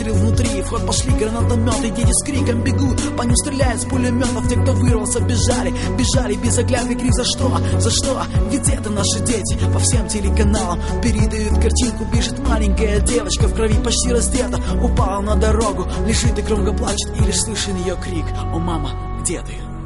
выстрел внутри, в ход пошли гранатометы, дети с криком бегут, по ним стреляют с пулеметов. Те, кто вырвался, бежали, бежали без оглядки, крик за что, за что? Ведь это наши дети, по всем телеканалам передают картинку, бежит маленькая девочка в крови, почти раздета, упала на дорогу, лежит и громко плачет, и лишь слышен ее крик: «О, мама, где ты?»